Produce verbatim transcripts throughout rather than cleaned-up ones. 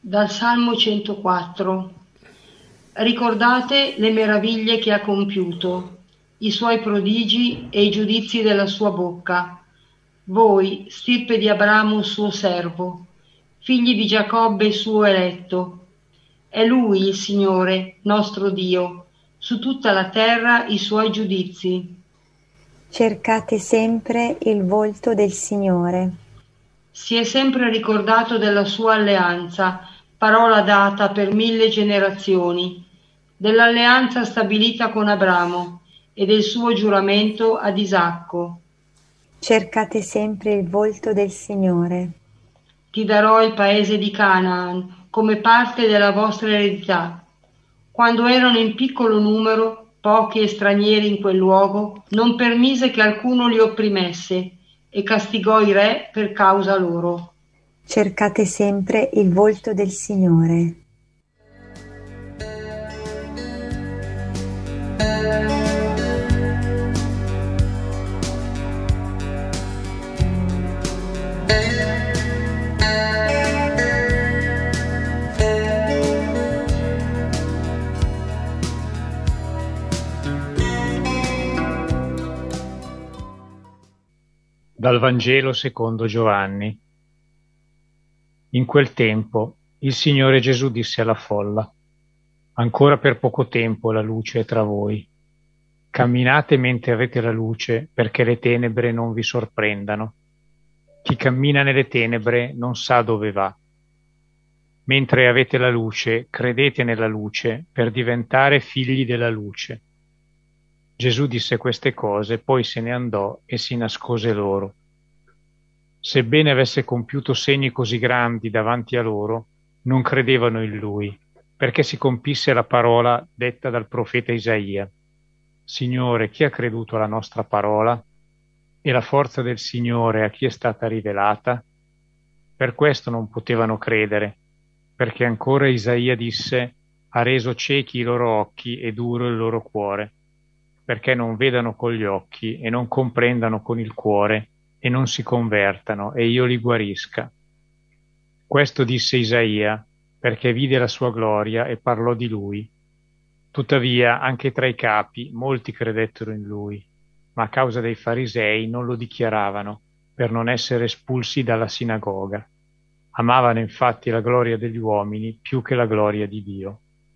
Dal Salmo centoquattro. Ricordate le meraviglie che ha compiuto, i suoi prodigi e i giudizi della sua bocca. Voi, stirpe di Abramo suo servo, figli di Giacobbe suo eletto. È lui il Signore, nostro Dio, su tutta la terra i suoi giudizi. Cercate sempre il volto del Signore. Si è sempre ricordato della sua alleanza, parola data per mille generazioni, dell'alleanza stabilita con Abramo e del suo giuramento ad Isacco. Cercate sempre il volto del Signore. Ti darò il paese di Canaan come parte della vostra eredità. Quando erano in piccolo numero, pochi e stranieri in quel luogo, non permise che alcuno li opprimesse e castigò i re per causa loro. Cercate sempre il volto del Signore. Dal Vangelo secondo Giovanni. In quel tempo il Signore Gesù disse alla folla: ancora per poco tempo la luce è tra voi. Camminate mentre avete la luce, perché le tenebre non vi sorprendano. Chi cammina nelle tenebre non sa dove va. Mentre avete la luce, credete nella luce per diventare figli della luce. Gesù disse queste cose, poi se ne andò e si nascose loro. Sebbene avesse compiuto segni così grandi davanti a loro, non credevano in lui, perché si compisse la parola detta dal profeta Isaia. Signore, chi ha creduto alla nostra parola? E la forza del Signore a chi è stata rivelata? Per questo non potevano credere, perché ancora Isaia disse: ha reso ciechi i loro occhi e duro il loro cuore, perché non vedano con gli occhi e non comprendano con il cuore e non si convertano e io li guarisca. Questo disse Isaia, perché vide la sua gloria e parlò di lui. Tuttavia anche tra i capi molti credettero in lui, ma a causa dei farisei non lo dichiaravano, per non essere espulsi dalla sinagoga. Amavano infatti la gloria degli uomini più che la gloria di Dio.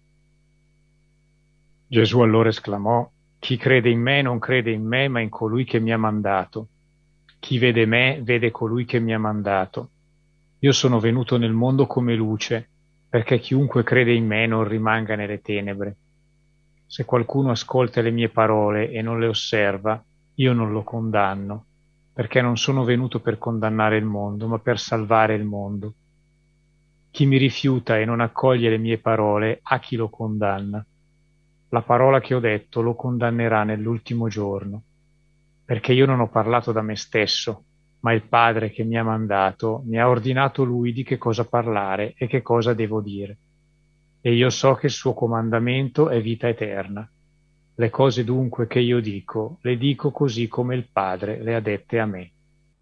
Gesù allora esclamò: chi crede in me non crede in me, ma in colui che mi ha mandato. Chi vede me, vede colui che mi ha mandato. Io sono venuto nel mondo come luce, perché chiunque crede in me non rimanga nelle tenebre. Se qualcuno ascolta le mie parole e non le osserva, io non lo condanno, perché non sono venuto per condannare il mondo, ma per salvare il mondo. Chi mi rifiuta e non accoglie le mie parole, a chi lo condanna? La parola che ho detto lo condannerà nell'ultimo giorno, perché io non ho parlato da me stesso, ma il Padre che mi ha mandato mi ha ordinato lui di che cosa parlare e che cosa devo dire. E io so che il suo comandamento è vita eterna. Le cose dunque che io dico, le dico così come il Padre le ha dette a me.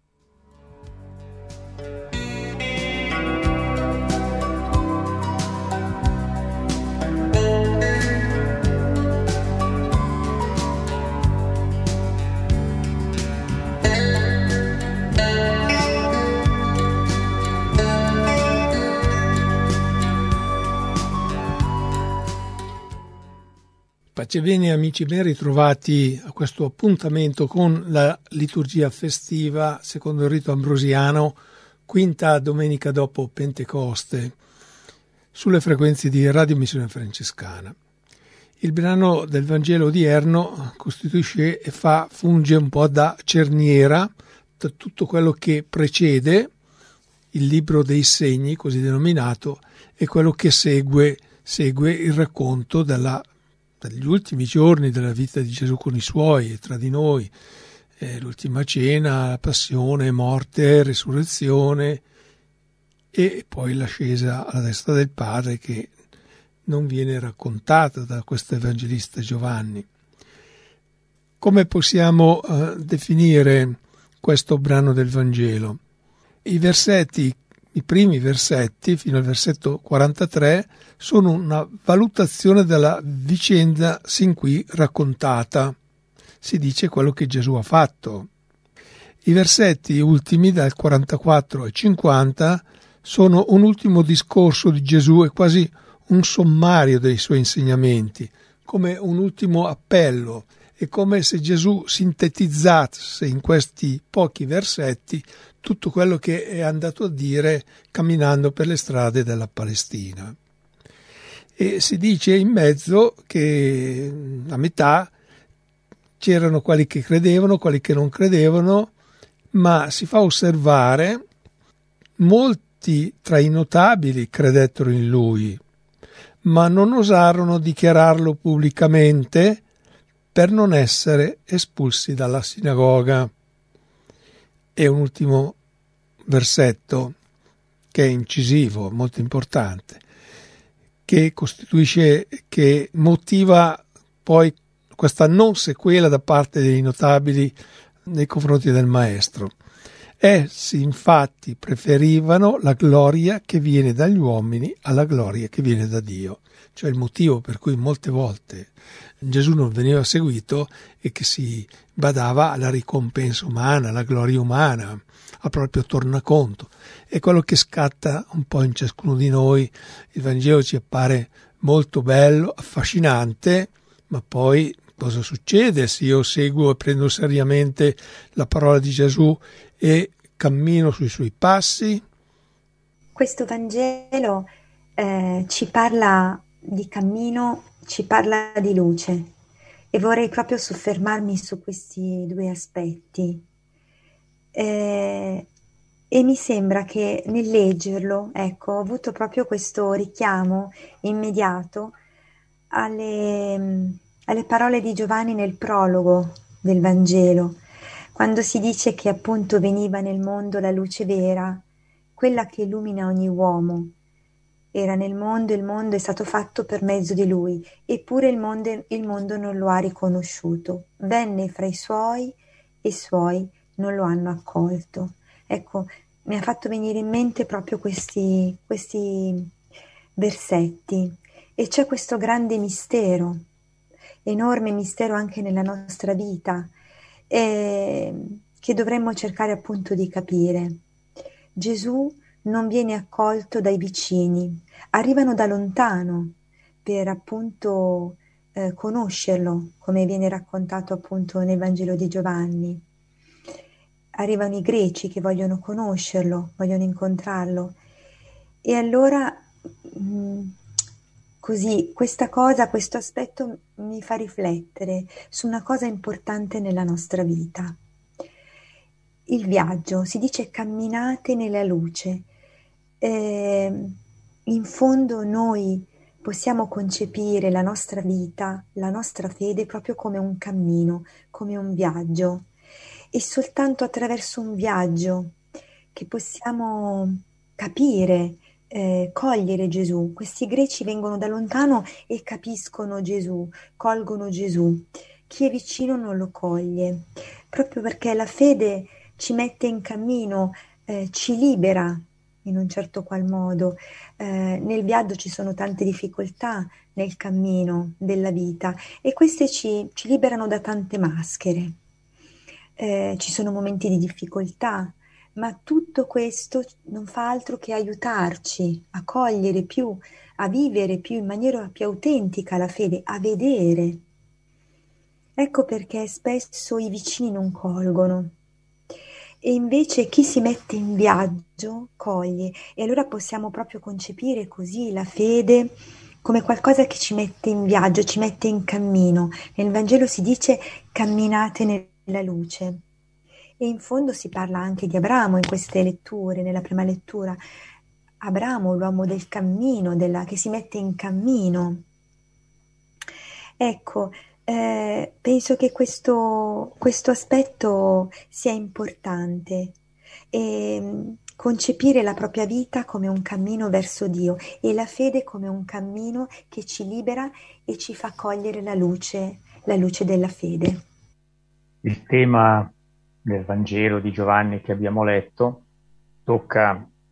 Pace bene amici, ben ritrovati a questo appuntamento con la liturgia festiva secondo il rito ambrosiano, quinta domenica dopo Pentecoste, sulle frequenze di Radio Missione Francescana. Il brano del Vangelo odierno costituisce e fa, funge un po' da cerniera da tutto quello che precede il libro dei segni, così denominato, e quello che segue, segue il racconto della dagli ultimi giorni della vita di Gesù con i suoi e tra di noi, eh, l'ultima cena, la passione, morte, resurrezione e poi l'ascesa alla destra del Padre che non viene raccontata da questo evangelista Giovanni. Come possiamo eh, definire questo brano del Vangelo? I versetti I primi versetti, fino al versetto quarantatré, sono una valutazione della vicenda sin qui raccontata. Si dice quello che Gesù ha fatto. I versetti ultimi, dal quarantaquattro al cinquanta, sono un ultimo discorso di Gesù e quasi un sommario dei suoi insegnamenti, come un ultimo appello. È come se Gesù sintetizzasse in questi pochi versetti tutto quello che è andato a dire camminando per le strade della Palestina. E si dice in mezzo che a metà c'erano quelli che credevano, quelli che non credevano, ma si fa osservare molti tra i notabili credettero in lui, ma non osarono dichiararlo pubblicamente per non essere espulsi dalla sinagoga. E un ultimo versetto che è incisivo, molto importante, che costituisce, che motiva poi questa non sequela da parte dei notabili nei confronti del maestro. Essi infatti preferivano la gloria che viene dagli uomini alla gloria che viene da Dio. Cioè il motivo per cui molte volte Gesù non veniva seguito è che si badava alla ricompensa umana, alla gloria umana, al proprio tornaconto. È quello che scatta un po' in ciascuno di noi. Il Vangelo ci appare molto bello, affascinante, ma poi cosa succede se io seguo e prendo seriamente la parola di Gesù e cammino sui suoi passi? Questo Vangelo eh, ci parla di cammino, ci parla di luce, e vorrei proprio soffermarmi su questi due aspetti. Eh, e mi sembra che nel leggerlo, ecco, ho avuto proprio questo richiamo immediato alle, alle parole di Giovanni nel prologo del Vangelo, quando si dice che appunto veniva nel mondo la luce vera, quella che illumina ogni uomo. Era nel mondo, il mondo è stato fatto per mezzo di lui, eppure il mondo, il mondo non lo ha riconosciuto. Venne fra i suoi e i suoi non lo hanno accolto. Ecco, mi ha fatto venire in mente proprio questi, questi versetti. E c'è questo grande mistero, enorme mistero anche nella nostra vita, eh, che dovremmo cercare appunto di capire. Gesù non viene accolto dai vicini, arrivano da lontano per appunto eh, conoscerlo, come viene raccontato appunto nel Vangelo di Giovanni. Arrivano i greci che vogliono conoscerlo, vogliono incontrarlo, e allora mh, così questa cosa, questo aspetto mi fa riflettere su una cosa importante nella nostra vita. Il viaggio, si dice camminate nella luce. Eh, in fondo noi possiamo concepire la nostra vita, la nostra fede proprio come un cammino, come un viaggio. E soltanto attraverso un viaggio che possiamo capire, eh, cogliere Gesù. Questi greci vengono da lontano e capiscono Gesù, colgono Gesù. Chi è vicino non lo coglie, proprio perché la fede ci mette in cammino, eh, ci libera in un certo qual modo. Eh, nel viaggio ci sono tante difficoltà nel cammino della vita, e queste ci, ci liberano da tante maschere. Eh, ci sono momenti di difficoltà, ma tutto questo non fa altro che aiutarci a cogliere più, a vivere più in maniera più autentica la fede, a vedere. Ecco perché spesso i vicini non colgono. E invece chi si mette in viaggio coglie, e allora possiamo proprio concepire così la fede come qualcosa che ci mette in viaggio, ci mette in cammino. Nel Vangelo si dice camminate nella luce, e in fondo si parla anche di Abramo in queste letture, nella prima lettura. Abramo, l'uomo del cammino, della, che si mette in cammino. Ecco, Eh, penso che questo, questo aspetto sia importante, e concepire la propria vita come un cammino verso Dio e la fede come un cammino che ci libera e ci fa cogliere la luce, la luce della fede. Il tema del Vangelo di Giovanni che abbiamo letto tocca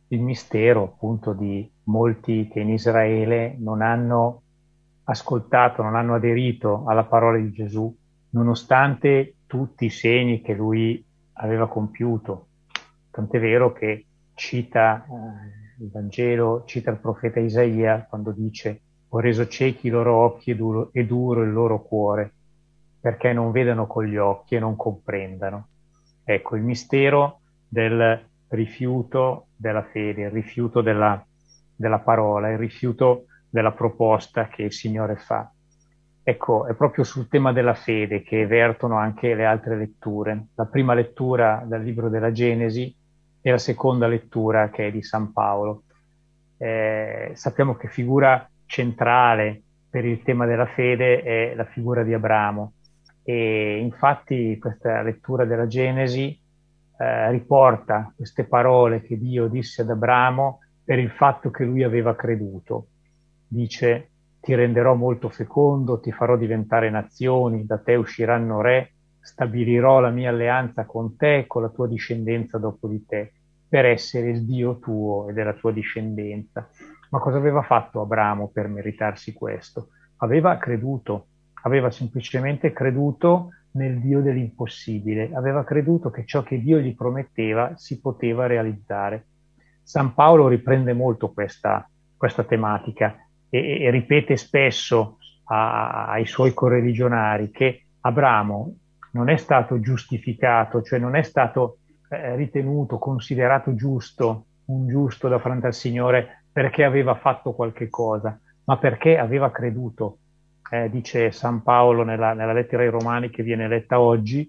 il mistero appunto di molti che in Israele non hanno ascoltato, non hanno aderito alla parola di Gesù, nonostante tutti i segni che lui aveva compiuto. Tant'è vero che cita eh, il Vangelo, cita il profeta Isaia quando dice: ho reso ciechi i loro occhi e duro, e duro il loro cuore, perché non vedano con gli occhi e non comprendano. Ecco, il mistero del rifiuto della fede, il rifiuto della, della parola, il rifiuto della proposta che il Signore fa. Ecco, è proprio sul tema della fede che vertono anche le altre letture. La prima lettura dal libro della Genesi e la seconda lettura che è di San Paolo. Eh, sappiamo che figura centrale per il tema della fede è la figura di Abramo, e infatti questa lettura della Genesi eh, riporta queste parole che Dio disse ad Abramo per il fatto che lui aveva creduto. Dice: ti renderò molto fecondo, ti farò diventare nazioni, da te usciranno re, stabilirò la mia alleanza con te e con la tua discendenza dopo di te, per essere il Dio tuo e della tua discendenza. Ma cosa aveva fatto Abramo per meritarsi questo? Aveva creduto, aveva semplicemente creduto nel Dio dell'impossibile, aveva creduto che ciò che Dio gli prometteva si poteva realizzare. San Paolo riprende molto questa, questa tematica e, e ripete spesso a, ai suoi correligionari che Abramo non è stato giustificato, cioè non è stato eh, ritenuto, considerato giusto, un giusto da fronte al Signore perché aveva fatto qualche cosa, ma perché aveva creduto. Eh, dice San Paolo nella, nella lettera ai Romani che viene letta oggi: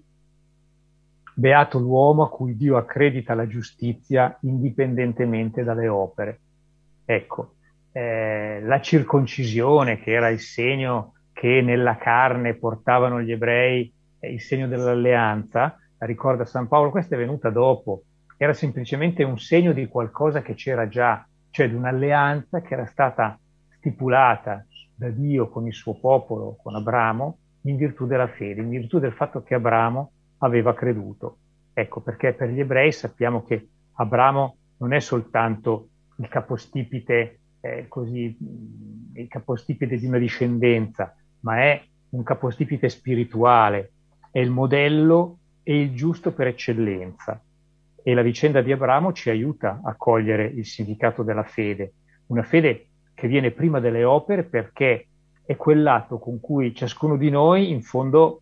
beato l'uomo a cui Dio accredita la giustizia indipendentemente dalle opere. Ecco, eh, la circoncisione, che era il segno che nella carne portavano gli ebrei, eh, il segno dell'alleanza, ricorda San Paolo, questa è venuta dopo, era semplicemente un segno di qualcosa che c'era già, cioè di un'alleanza che era stata stipulata da Dio con il suo popolo, con Abramo, in virtù della fede, in virtù del fatto che Abramo aveva creduto. Ecco perché per gli ebrei sappiamo che Abramo non è soltanto il capostipite, eh, così, il capostipite di una discendenza, ma è un capostipite spirituale, è il modello e il giusto per eccellenza. E la vicenda di Abramo ci aiuta a cogliere il significato della fede, una fede che viene prima delle opere, perché è quell'atto con cui ciascuno di noi in fondo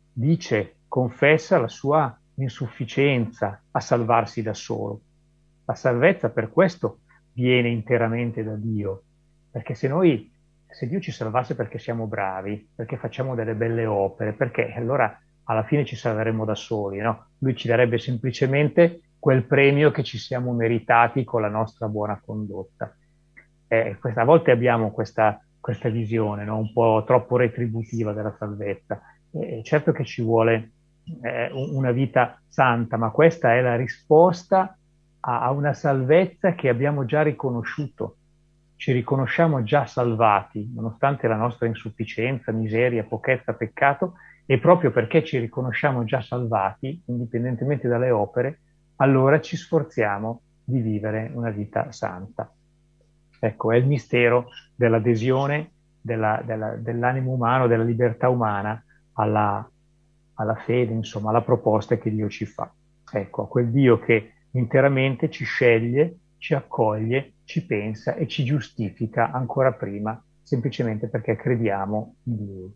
dice, confessa la sua insufficienza a salvarsi da solo. La salvezza per questo viene interamente da Dio, perché se noi, se Dio ci salvasse perché siamo bravi, perché facciamo delle belle opere, perché allora alla fine ci salveremo da soli, no? Lui ci darebbe semplicemente quel premio che ci siamo meritati con la nostra buona condotta. Eh, questa, a volte abbiamo questa, questa visione, no? Un po' troppo retributiva della salvezza. Eh, certo che ci vuole eh, una vita santa, ma questa è la risposta a, a una salvezza che abbiamo già riconosciuto. Ci riconosciamo già salvati, nonostante la nostra insufficienza, miseria, pochezza, peccato, e proprio perché ci riconosciamo già salvati, indipendentemente dalle opere, allora ci sforziamo di vivere una vita santa. Ecco, è il mistero dell'adesione della, della, dell'animo umano, della libertà umana alla, alla fede, insomma, alla proposta che Dio ci fa. Ecco, a quel Dio che interamente ci sceglie, ci accoglie, ci pensa e ci giustifica ancora prima, semplicemente perché crediamo in Lui.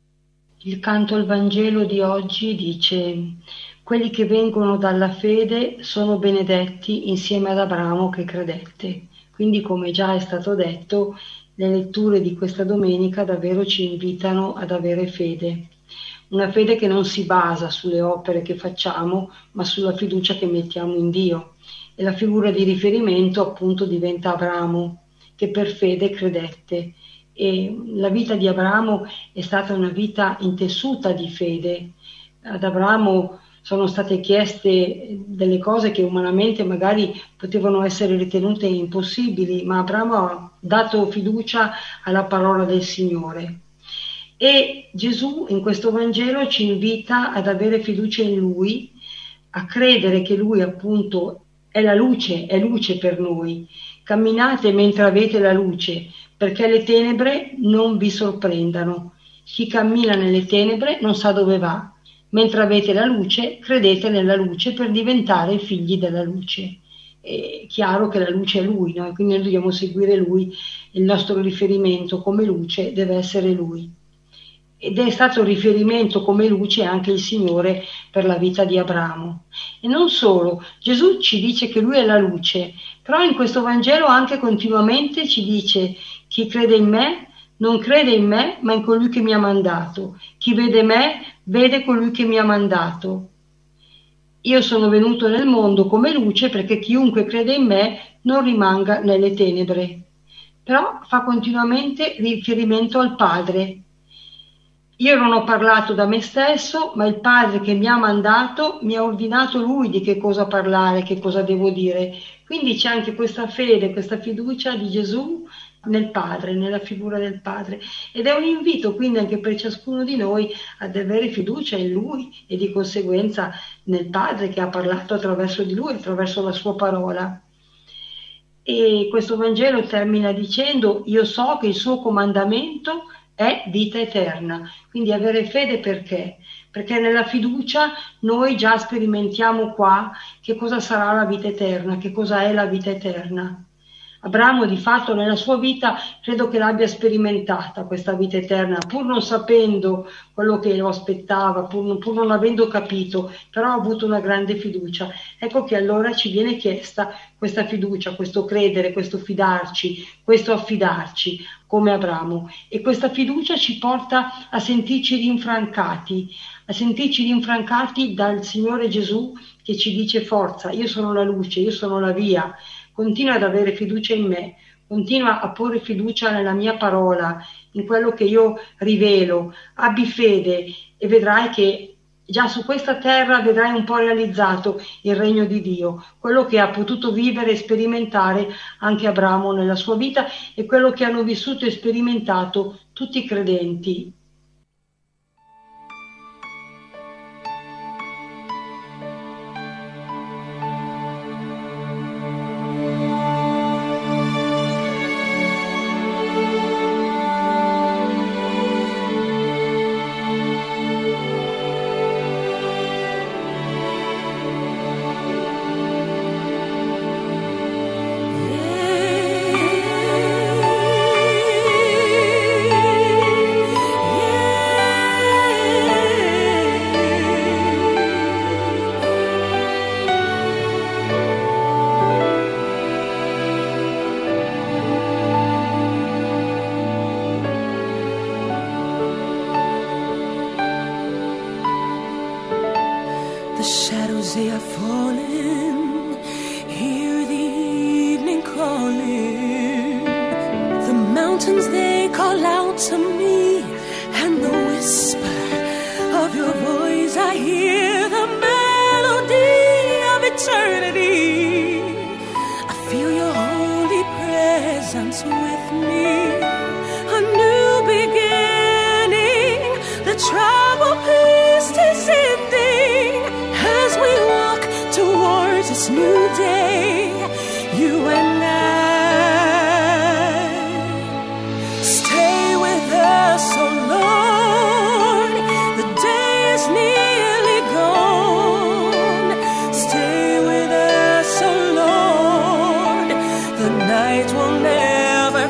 Il canto al Vangelo di oggi dice: quelli che vengono dalla fede sono benedetti insieme ad Abramo che credette. Quindi, come già è stato detto, le letture di questa domenica davvero ci invitano ad avere fede. Una fede che non si basa sulle opere che facciamo, ma sulla fiducia che mettiamo in Dio. E la figura di riferimento appunto diventa Abramo, che per fede credette. E la vita di Abramo è stata una vita intessuta di fede. Ad Abramo sono state chieste delle cose che umanamente magari potevano essere ritenute impossibili, ma Abramo ha dato fiducia alla parola del Signore. E Gesù in questo Vangelo ci invita ad avere fiducia in Lui, a credere che Lui appunto è la luce, è luce per noi. Camminate mentre avete la luce, perché le tenebre non vi sorprendano. Chi cammina nelle tenebre non sa dove va. Mentre avete la luce, credete nella luce per diventare figli della luce. È chiaro che la luce è Lui, no? Quindi noi dobbiamo seguire Lui, il nostro riferimento come luce deve essere Lui. Ed è stato riferimento come luce anche il Signore per la vita di Abramo. E non solo, Gesù ci dice che Lui è la luce, però in questo Vangelo anche continuamente ci dice: chi crede in me non crede in me, ma in colui che mi ha mandato. Chi vede me, vede colui che mi ha mandato. Io sono venuto nel mondo come luce perché chiunque crede in me non rimanga nelle tenebre. Però fa continuamente riferimento al Padre. Io non ho parlato da me stesso, ma il Padre che mi ha mandato mi ha ordinato Lui di che cosa parlare, che cosa devo dire. Quindi c'è anche questa fede, questa fiducia di Gesù nel Padre, nella figura del Padre. Ed è un invito quindi anche per ciascuno di noi ad avere fiducia in Lui e di conseguenza nel Padre che ha parlato attraverso di Lui, attraverso la sua parola. E questo Vangelo termina dicendo: io so che il suo comandamento è vita eterna. Quindi avere fede perché? Perché nella fiducia noi già sperimentiamo qua che cosa sarà la vita eterna, che cosa è la vita eterna. Abramo di fatto nella sua vita credo che l'abbia sperimentata questa vita eterna, pur non sapendo quello che lo aspettava, pur non, pur non avendo capito, però ha avuto una grande fiducia. Ecco che allora ci viene chiesta questa fiducia, questo credere, questo fidarci, questo affidarci come Abramo. E questa fiducia ci porta a sentirci rinfrancati, a sentirci rinfrancati dal Signore Gesù che ci dice: forza, io sono la luce, io sono la via. Continua ad avere fiducia in me, continua a porre fiducia nella mia parola, in quello che io rivelo, abbi fede e vedrai che già su questa terra vedrai un po' realizzato il regno di Dio, quello che ha potuto vivere e sperimentare anche Abramo nella sua vita e quello che hanno vissuto e sperimentato tutti i credenti. The shadows they are falling, hear the evening calling. The mountains they call out to me, and the whisper of your voice I hear the melody of eternity. I feel your holy presence with me, a new beginning, the troubled past is ending. As we walk towards this new day, you and I, stay with us, oh Lord. The day is nearly gone. Stay with us, oh Lord. The night will never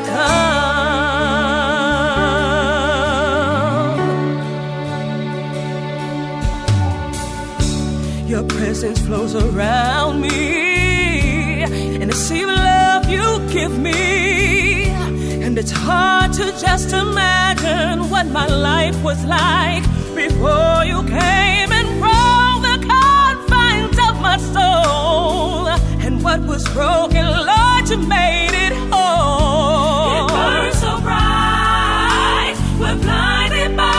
come. Your presence flows around me, and the sea of love you give me. And it's hard to just imagine what my life was like before you came and broke the confines of my soul. And what was broken, Lord, you made it whole. It burns so bright, we're blinded by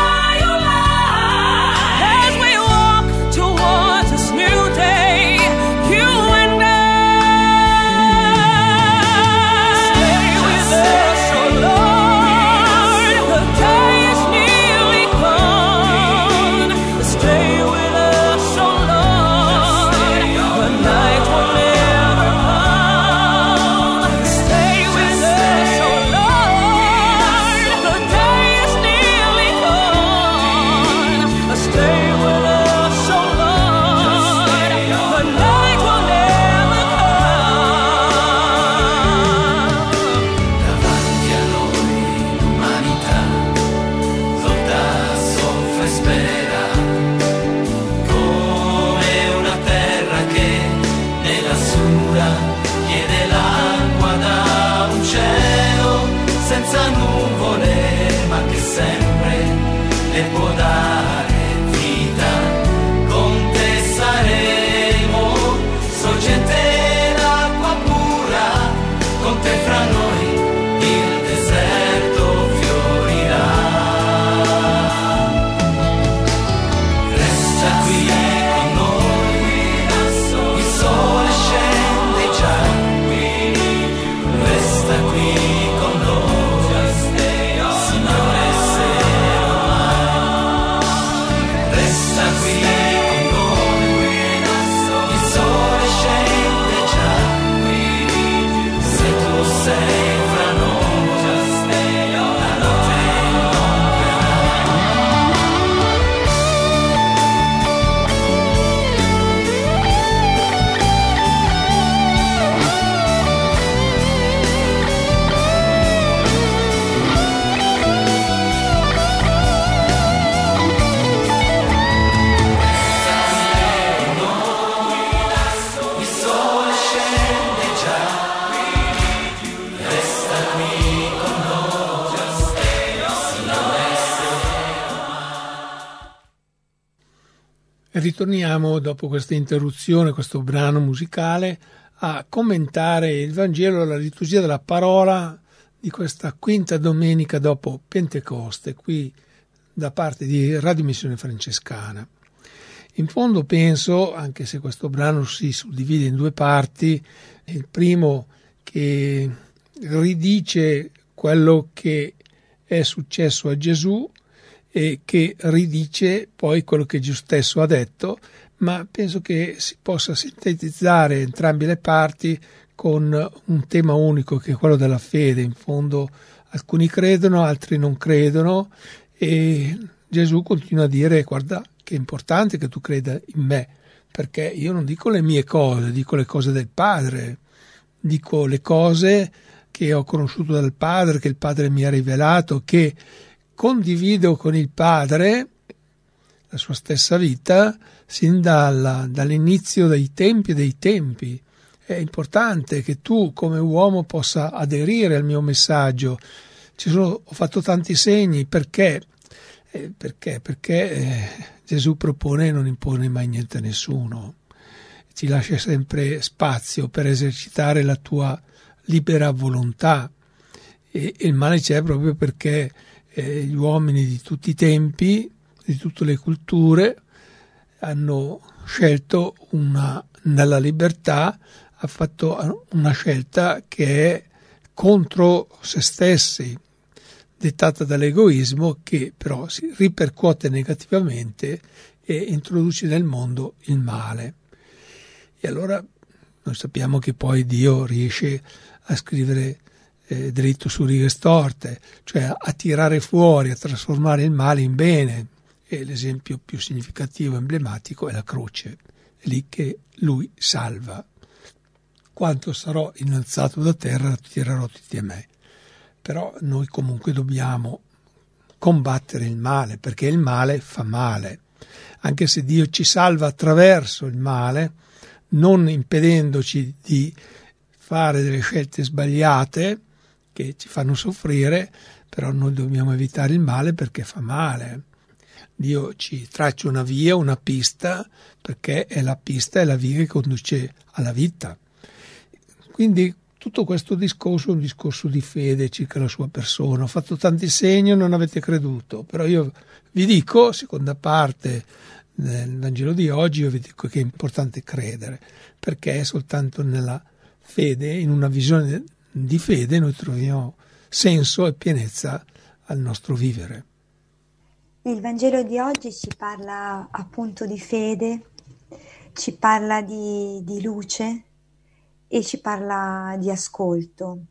never E ritorniamo dopo questa interruzione, questo brano musicale, a commentare il Vangelo, la liturgia della parola di questa quinta domenica dopo Pentecoste, qui da parte di Radio Missione Francescana. In fondo penso, anche se questo brano si suddivide in due parti, il primo che ridice quello che è successo a Gesù e che ridice poi quello che Gesù stesso ha detto, ma penso che si possa sintetizzare entrambe le parti con un tema unico, che è quello della fede. In fondo alcuni credono, altri non credono, e Gesù continua a dire: guarda che è importante che tu creda in me, perché io non dico le mie cose, dico le cose del Padre, dico le cose che ho conosciuto dal Padre, che il Padre mi ha rivelato, che condivido con il Padre la sua stessa vita sin dalla, dall'inizio dei tempi e dei tempi. È importante che tu come uomo possa aderire al mio messaggio. Ci sono, ho fatto tanti segni perché, eh, perché, perché eh, Gesù propone e non impone mai niente a nessuno, ti lascia sempre spazio per esercitare la tua libera volontà, e, e il male c'è proprio perché eh, gli uomini di tutti i tempi, di tutte le culture, hanno scelto una, nella libertà, ha fatto una scelta che è contro se stessi, dettata dall'egoismo, che però si ripercuote negativamente e introduce nel mondo il male. E allora noi sappiamo che poi Dio riesce a scrivere eh, dritto su righe storte, cioè a tirare fuori, a trasformare il male in bene. E l'esempio più significativo, emblematico, è la croce. È lì che lui salva. Quanto sarò innalzato da terra, tirerò tutti a me. Però noi comunque dobbiamo combattere il male, perché il male fa male. Anche se Dio ci salva attraverso il male, non impedendoci di fare delle scelte sbagliate che ci fanno soffrire, però noi dobbiamo evitare il male perché fa male. Dio ci traccia una via, una pista, perché è la pista, è la via che conduce alla vita. Quindi tutto questo discorso è un discorso di fede circa la sua persona. Ho fatto tanti segni, non avete creduto, però io vi dico, seconda parte del Vangelo di oggi, io vi dico che è importante credere, perché è soltanto nella fede, in una visione di fede, noi troviamo senso e pienezza al nostro vivere. Il Vangelo di oggi ci parla appunto di fede, ci parla di, di luce e ci parla di ascolto.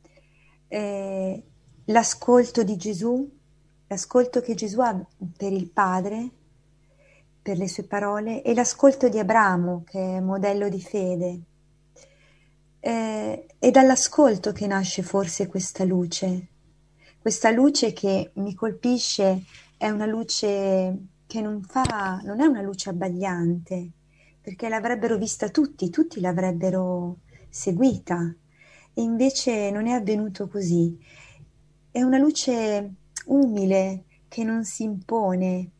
Eh, l'ascolto di Gesù, l'ascolto che Gesù ha per il Padre, per le sue parole, e l'ascolto di Abramo, che è modello di fede. Eh, è dall'ascolto che nasce forse questa luce, questa luce che mi colpisce. È una luce che non fa, non è una luce abbagliante, perché l'avrebbero vista tutti, tutti l'avrebbero seguita, e invece non è avvenuto così. È una luce umile che non si impone,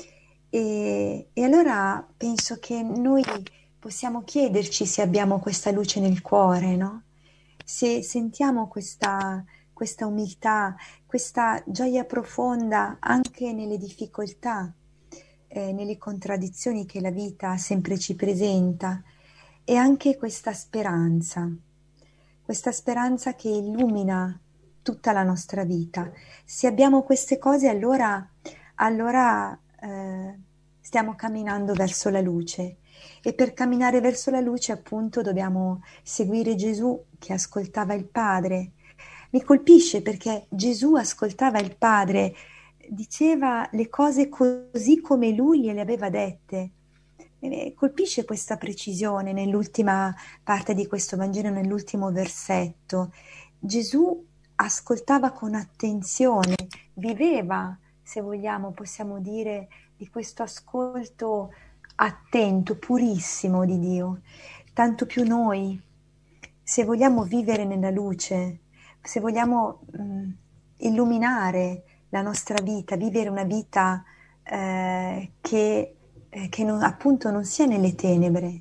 e, e allora penso che noi possiamo chiederci se abbiamo questa luce nel cuore, no? Se sentiamo questa questa umiltà, questa gioia profonda anche nelle difficoltà, eh, nelle contraddizioni che la vita sempre ci presenta, e anche questa speranza, questa speranza che illumina tutta la nostra vita. Se abbiamo queste cose, allora, allora eh, stiamo camminando verso la luce, e per camminare verso la luce appunto dobbiamo seguire Gesù che ascoltava il Padre. Mi colpisce perché Gesù ascoltava il Padre, diceva le cose così come lui gliele aveva dette. Mi colpisce questa precisione nell'ultima parte di questo Vangelo, nell'ultimo versetto. Gesù ascoltava con attenzione, viveva, se vogliamo, possiamo dire, di questo ascolto attento, purissimo di Dio. Tanto più noi, se vogliamo vivere nella luce, se vogliamo mh, illuminare la nostra vita, vivere una vita eh, che eh, che non, appunto non sia nelle tenebre,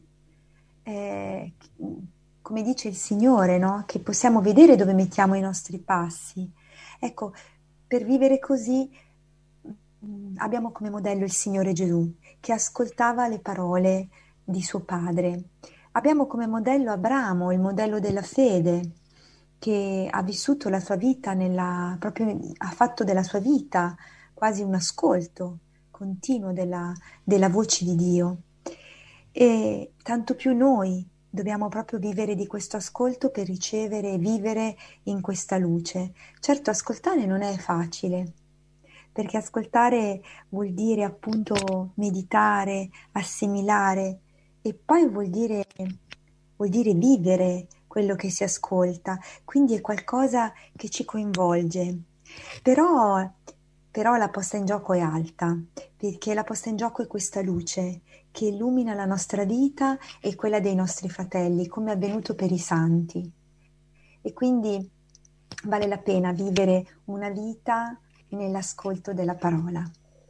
eh, come dice il Signore, no? Che possiamo vedere dove mettiamo i nostri passi. Ecco, per vivere così mh, abbiamo come modello il Signore Gesù, che ascoltava le parole di suo padre. Abbiamo come modello Abramo, il modello della fede, che ha vissuto la sua vita nella, proprio ha fatto della sua vita quasi un ascolto continuo della, della voce di Dio. E tanto più noi dobbiamo proprio vivere di questo ascolto per ricevere e vivere in questa luce. Certo, ascoltare non è facile, perché ascoltare vuol dire appunto meditare, assimilare, e poi vuol dire, vuol dire vivere quello che si ascolta, quindi è qualcosa che ci coinvolge. Però, però la posta in gioco è alta, perché la posta in gioco è questa luce che illumina la nostra vita e quella dei nostri fratelli, come è avvenuto per i santi. E quindi vale la pena vivere una vita nell'ascolto della parola.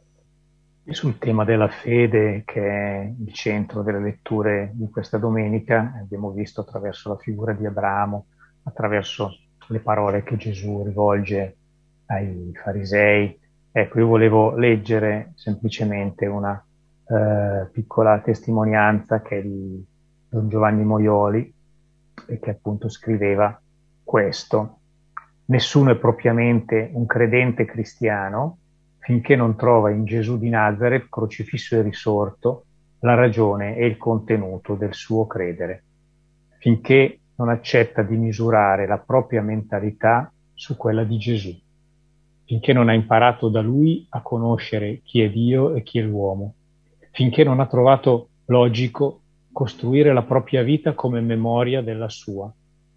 E sul tema della fede, che è il centro delle letture di questa domenica, abbiamo visto attraverso la figura di Abramo, attraverso le parole che Gesù rivolge ai farisei. Ecco, io volevo leggere semplicemente una eh, piccola testimonianza che è di Don Giovanni Moioli, e che appunto scriveva questo: nessuno è propriamente un credente cristiano finché non trova in Gesù di Nazaret, crocifisso e risorto, la ragione e il contenuto del suo credere, finché non accetta di misurare la propria mentalità su quella di Gesù, finché non ha imparato da lui a conoscere chi è Dio e chi è l'uomo, finché non ha trovato logico costruire la propria vita come memoria della sua.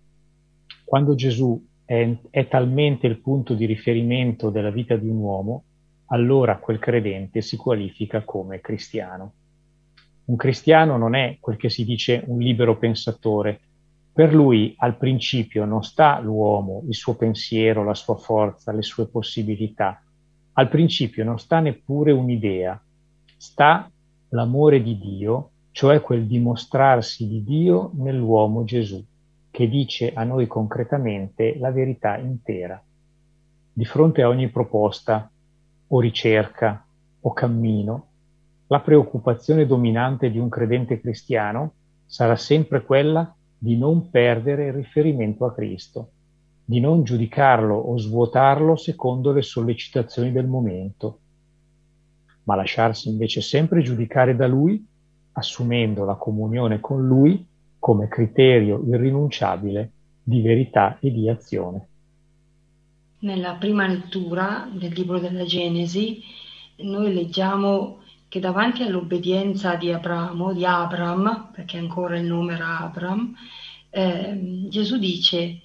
Quando Gesù è, è talmente il punto di riferimento della vita di un uomo, allora quel credente si qualifica come cristiano. Un cristiano non è quel che si dice un libero pensatore. Per lui al principio non sta l'uomo, il suo pensiero, la sua forza, le sue possibilità. Al principio non sta neppure un'idea, sta l'amore di Dio, cioè quel dimostrarsi di Dio nell'uomo Gesù, che dice a noi concretamente la verità intera. Di fronte a ogni proposta o ricerca o cammino, la preoccupazione dominante di un credente cristiano sarà sempre quella di non perdere il riferimento a Cristo, di non giudicarlo o svuotarlo secondo le sollecitazioni del momento, ma lasciarsi invece sempre giudicare da Lui, assumendo la comunione con Lui come criterio irrinunciabile di verità e di azione. Nella prima lettura del libro della Genesi noi leggiamo che davanti all'obbedienza di Abramo, di Abram, perché ancora il nome era Abram, eh, Gesù dice: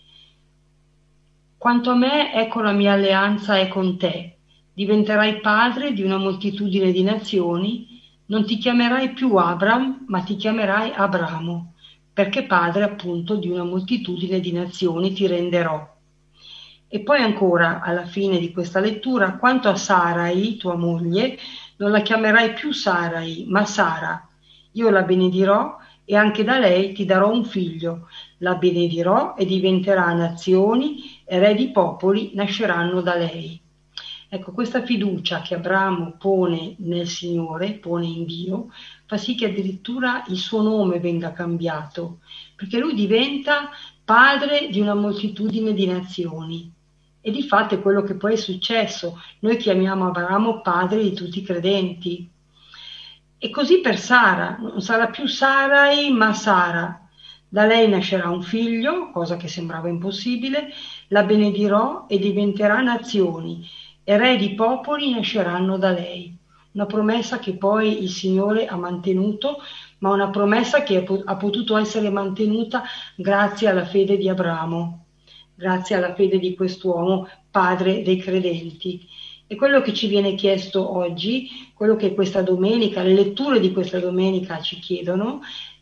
quanto a me, ecco la mia alleanza è con te, diventerai padre di una moltitudine di nazioni, non ti chiamerai più Abram, ma ti chiamerai Abramo, perché padre appunto di una moltitudine di nazioni ti renderò. E poi ancora, alla fine di questa lettura, quanto a Sarai, tua moglie, non la chiamerai più Sarai, ma Sara. Io la benedirò e anche da lei ti darò un figlio. La benedirò e diventerà nazioni e re di popoli nasceranno da lei. Ecco, questa fiducia che Abramo pone nel Signore, pone in Dio, fa sì che addirittura il suo nome venga cambiato, perché lui diventa padre di una moltitudine di nazioni. E di fatto è quello che poi è successo. Noi chiamiamo Abramo padre di tutti i credenti. E così per Sara, non sarà più Sarai ma Sara. Da lei nascerà un figlio, cosa che sembrava impossibile, la benedirò e diventerà nazioni, e re di popoli nasceranno da lei. Una promessa che poi il Signore ha mantenuto, ma una promessa che ha potuto essere mantenuta grazie alla fede di Abramo, grazie alla fede di quest'uomo, padre dei credenti. E quello che ci viene chiesto oggi, quello che questa domenica, le letture di questa domenica ci chiedono,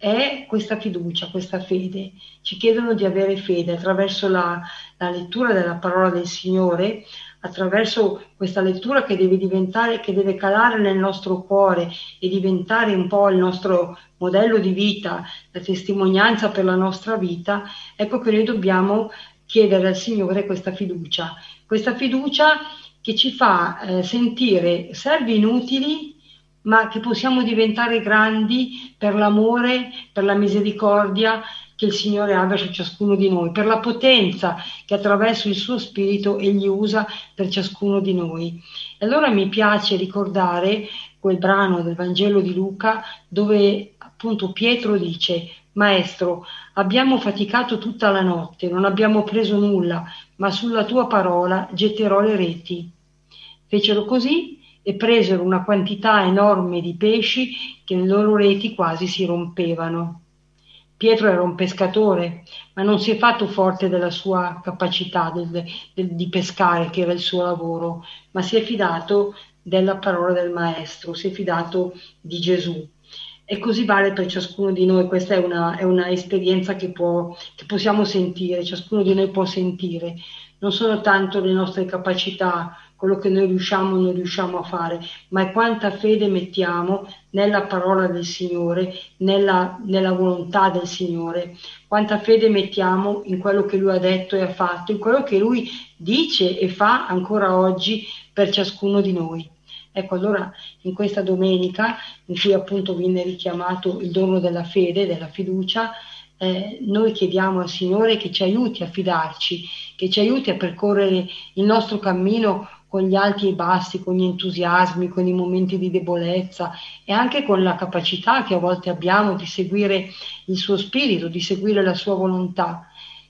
è questa fiducia, questa fede. Ci chiedono di avere fede attraverso la, la lettura della parola del Signore, attraverso questa lettura che deve diventare, che deve calare nel nostro cuore e diventare un po' il nostro modello di vita, la testimonianza per la nostra vita. Ecco che noi dobbiamo chiedere al Signore questa fiducia, questa fiducia che ci fa eh, sentire servi inutili, ma che possiamo diventare grandi per l'amore, per la misericordia che il Signore ha verso ciascuno di noi, per la potenza che attraverso il suo Spirito Egli usa per ciascuno di noi. E allora mi piace ricordare quel brano del Vangelo di Luca dove appunto Pietro dice: Maestro, abbiamo faticato tutta la notte, non abbiamo preso nulla, ma sulla tua parola getterò le reti. Fecero così e presero una quantità enorme di pesci che le loro reti quasi si rompevano. Pietro era un pescatore, ma non si è fatto forte della sua capacità del, del, di pescare, che era il suo lavoro, ma si è fidato della parola del Maestro, si è fidato di Gesù. E così vale per ciascuno di noi. Questa è una, è una esperienza che, può, che possiamo sentire, ciascuno di noi può sentire. Non sono tanto le nostre capacità, quello che noi riusciamo o non riusciamo a fare, ma è quanta fede mettiamo nella parola del Signore, nella, nella volontà del Signore, quanta fede mettiamo in quello che Lui ha detto e ha fatto, in quello che Lui dice e fa ancora oggi per ciascuno di noi. Ecco, allora in questa domenica, in cui appunto viene richiamato il dono della fede, della fiducia, eh, noi chiediamo al Signore che ci aiuti a fidarci, che ci aiuti a percorrere il nostro cammino con gli alti e i bassi, con gli entusiasmi, con i momenti di debolezza e anche con la capacità che a volte abbiamo di seguire il suo spirito, di seguire la sua volontà.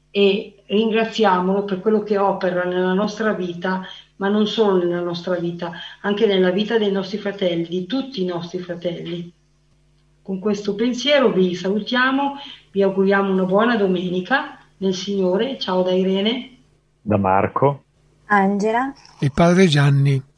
E ringraziamolo per quello che opera nella nostra vita, ma non solo nella nostra vita, anche nella vita dei nostri fratelli, di tutti i nostri fratelli. Con questo pensiero vi salutiamo, vi auguriamo una buona domenica nel Signore. Ciao da Irene, da Marco, Angela e padre Gianni.